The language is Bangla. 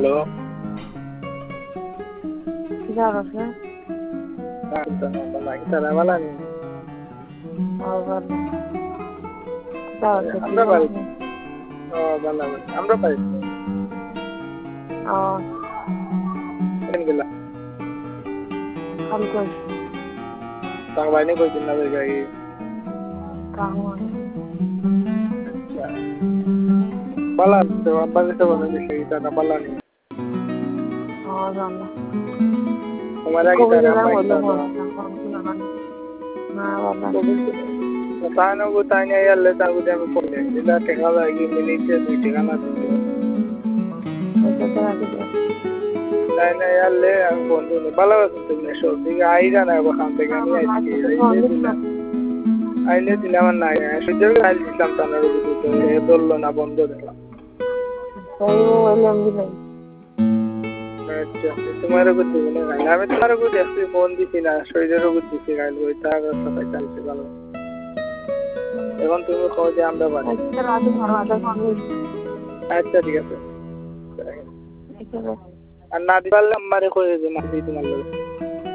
হ্যালো যার আছে তারা বলা নেই আমরা পারি ভালো আমরা পারি গেলাম তার বাইরে কই দিন না গাই বালা তো আব্বা কে বলে দিছি টাকা বালা নেই তোমার আগে তারা তাইনা গো তাইনা এলে তার বুঝে আমি পড়লে এটা টাকা লাগি মিনিটে 2 টাকা না তাইনা এলে আমি বন্ধু ভালো আছে তুমি সব দিকে আইরা না ওখান থেকে আমি আইলে দিলাম না সুযোগ আইল দিলাম তার বুঝতে এ বললো না বন্ধ দিলাম আচ্ছা তোমার উপর দিবি না আমি তোমার উপর দেখছি ফোন দিছি না শরীরের উপর দিছি গাইল ওই তার কথা চালছে ভালো এখন তুমি কও যে আমরা পারি আচ্ছা ঠিক আছে আর না দিলে আমারে কই যে মাসি তোমার লগে